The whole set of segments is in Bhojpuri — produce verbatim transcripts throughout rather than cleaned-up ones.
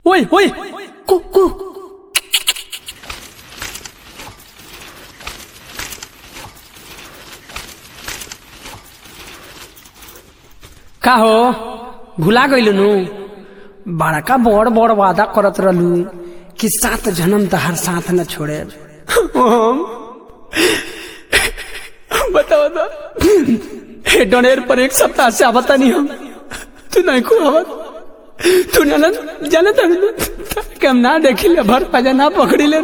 ओए ओए कु कु का हो भुला गइलु नु बड़का बड़ बड़ वादा करत रहलू कि सात जन्म तहार साथ न छोड़े। बताओ तो डोनेर पर एक सप्ताह से आवता नहीं हम तू नहीं को आवत तू ना जाना था कि हम ना देखी ले भर पाजा ना पकड़ी ले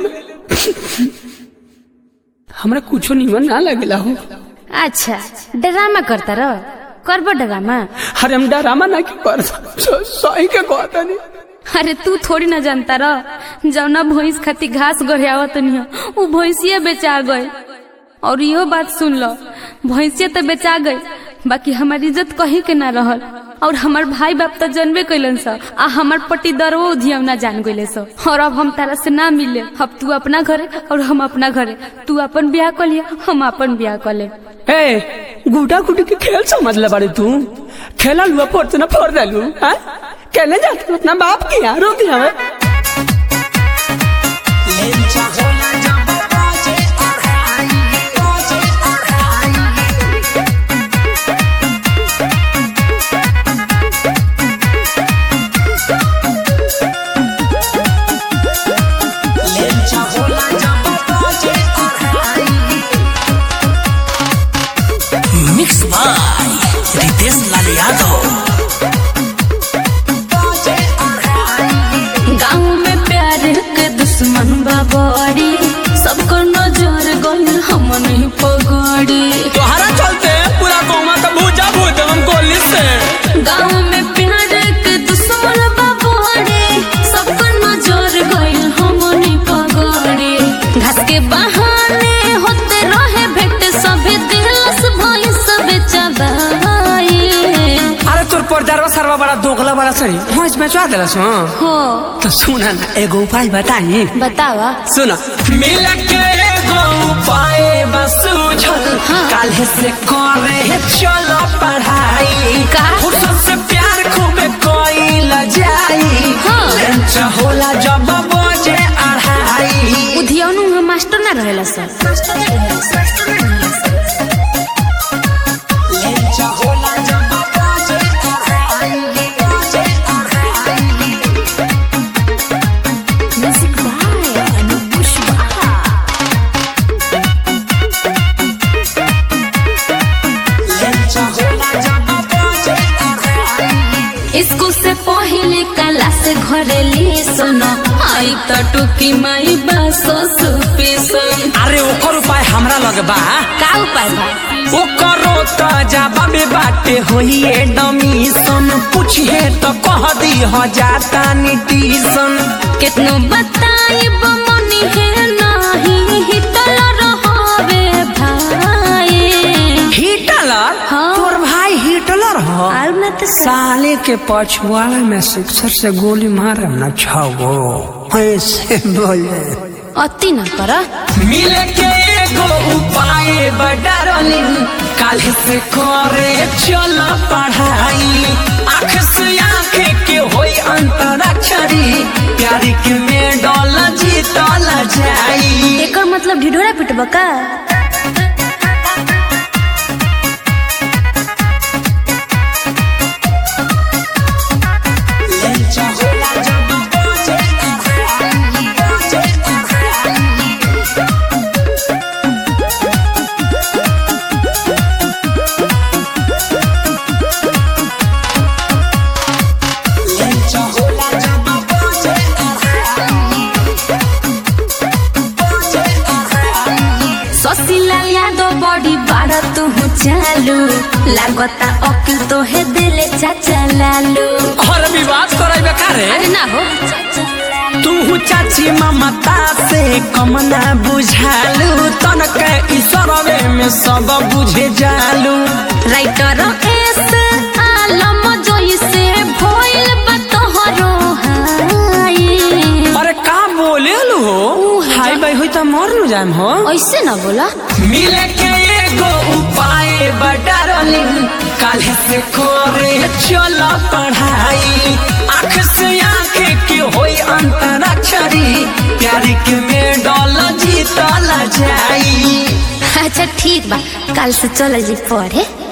हमरा कुछ निमन ना लगेला हो। अच्छा ड्रामा करता रह करबो ड्रामा। अरे हम ड्रामा ना की कर सही के कहता नहीं। अरे तू थोड़ी ना जानता रह जौना भैंस खाती घास गढ़ियावत नहीं वो भैंसिया बेचा गए। और यो बात सुन लो भैंसिया तो बेचा गई बाकी हमारी इज्जत कहीं के ना रहल। और हमार भाई बाप तो जनबे कैलन सा आ हमार पट्टीदारो उधिया ना जान गइले सा। और अब हम तारा से ना मिले अब तू अपना घरे और हम अपना घरे तू अपन ब्याह कर लिया हम अपन ब्याह कर ले। ए गुडा गुडी के खेल समझ ले बाड़ी तू खेला लुआ फोड़ ना फोड़ देलू हां कहने जाते अपना बाप की यार रोक हमें मिक्स बाय रितेश लाल यादव। गाँव में प्यार के दुश्मन बाबड़ी सबको नजर गई हम नहीं पगड़ी। तोहरा चलते पूरा कौमा का भूजा भूज हम गोली से। गाँव में प्यार के दुश्मन बाबड़ी सबको नजर गई हम नहीं पगड़ी। घास के बहाने होते रहे भेंट सभी दिलस भाई सब चबाई। अरे तोर पर्दारवा सरवा बड़ा दोगला बड़ा सही हां इसमें चुआ देलस हो तो सुना ना एगो उपाय बताई बतावा सुना मिल के एगो उपाय बस उछल हाँ। काल्हे से करे चलो पढ़ाई का? फुर्सत से प्यार खूब कोई ल जाई हाँ। लंच होला जब बजे अढ़ाई उधियानु हम मास्टर ना रहेला सर। लंच होला जब बजे अढ़ाई बजे अढ़ाई music by Anup Kushwaha. Lunch होला जब बजे अढ़ाई स्कूल से पहले कला से घरे ले सुनो आई तो टुकी माई बसो सुपेसन। अरे ओकर उपाय हमरा लगे बा का उपाय बा? ओ करो तो जवाबे बाटे होइए डमीसन पूछिए तो कह दी हो जाता निटीसन। कितनो बताई मनी है नहीं हिटल रहवे भाई। हिटलर हाँ। तोर भाई हिटलर हो आउ ना तो साले के पछुआड़ा में सिक्सर से गोली मारे न छाओ ऐसे बोले अति ना करा। मिले के एगो उपाय बडारनी काल से करे चलो पढ़ाई आँख से आँख के होई अंतराक्षरी प्यारी के में डोल जीतल जाई। एकर मतलब ढिढोरा पिटबा का? ससिला यादव बड़ी बाड़ा तू चालू लागता अकिल तो है दिले चाचा लालू। और विवाद करे बेकारे अरे ना हो तू चाची ममता से कम ना बुझालू तन के ईश्वरवे में सब बुझे जालू। राइटर एस आलम जोई से भइल बा तोहरो हाई। अरे का बोले लो हाय भाई होई तो मर न जाम हो ऐसे ना बोला। मिले के एगो उपाय बडारनी काल्हे से करे चलो पढ़ाई आँख से आँख के होई जाई। अच्छा ठीक बा, कल से चल जी पढ़े।